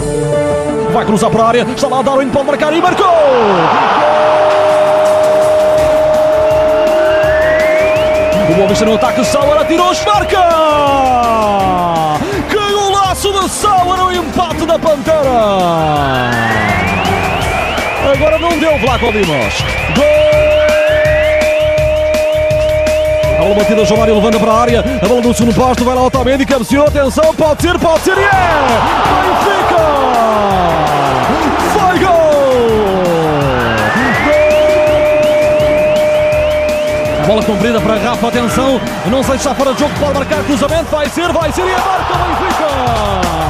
Vai cruzar para a área, está lá Darwin, pode marcar e marcou! O Boa Vista no ataque, Sauer atirou-se, marca! Que golaço de Sauer, o empate da Pantera! Agora não deu Vlaco Dimos. Gol! A bola batida, João Mário levanta para a área, a bola no segundo posto, vai lá Otamendi, cabeceou, atenção, pode ser, e é! Benfica! Foi gol! Bola comprida para Rafa, atenção, não sei se está fora de jogo, pode marcar cruzamento, vai ser e marca o Benfica!